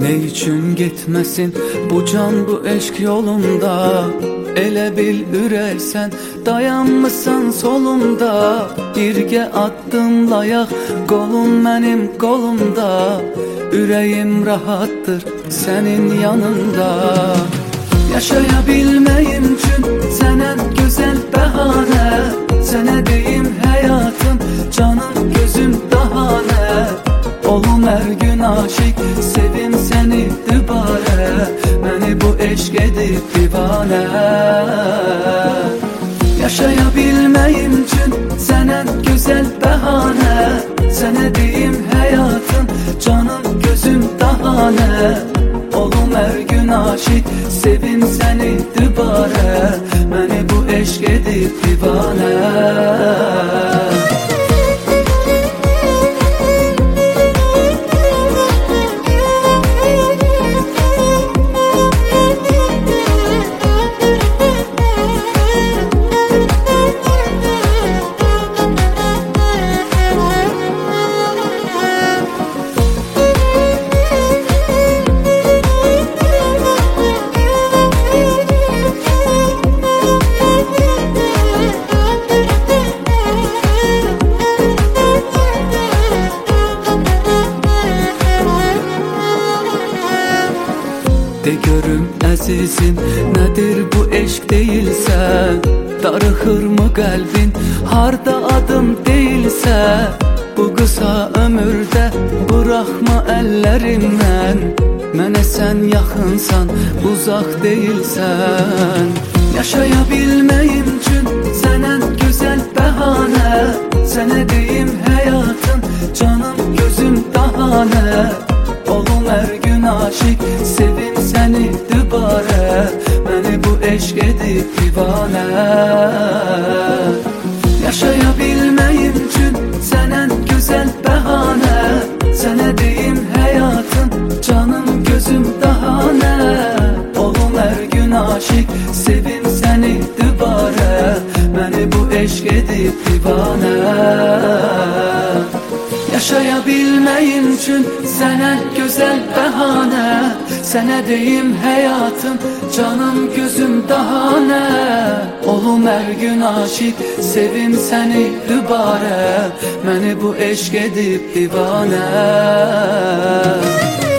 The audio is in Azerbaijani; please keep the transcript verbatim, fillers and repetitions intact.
Ne üçün getməsin bu can bu eşq yolunda? Elə bil ürək sən dayanmısan solumda. Birgə addımlayaq qolun mənim qolumda. Ürəyim rahatdır sənin yanında. Yaşaya bilməyim üçün sənə gözəl bəhanə. Sənə deyim həyatım, canım, gözüm daha nə? Olum hər gün aşiq, sevim səni dübarə. Məni bu eşq edib divanə. Yaşaya bilməyim üçün sənə gözəl bəhanə. Sənə deyim həyatım, canım, gözüm daha nə? Olum hər gün aşiq, sevim səni dübarə. Məni bu eşq edib divanə. De görüm əzizim, nədir bu eşq deyilsə? Darıxırmı qəlbin, harda adım deyilsə? Bu qısa ömürdə buraxma əllərimdən. Mənə sən yaxınsan, uzaq deyilsən. Yaşaya bilməyim üçün sənə gözəl bəhanə. Sənə deyim həyatım, canım, gözüm daha nə? Olum hər gün aşiq, sevim səni dübarə. Məni bu eşq edib divanə. Yaşaya bilməyim üçün sənə gözəl bəhanə. Sənə deyim həyatım, canım, gözüm daha nə? Olum hər gün aşiq, sevim səni dübarə. Məni bu eşq edib divanə. Yaşaya bilməyim üçün sənə gözəl bəhanə. Sənə deyim həyatım, canım, gözüm daha nə? Olum hər gün aşiq, sevim səni dübarə. Məni bu eşq edib divanə.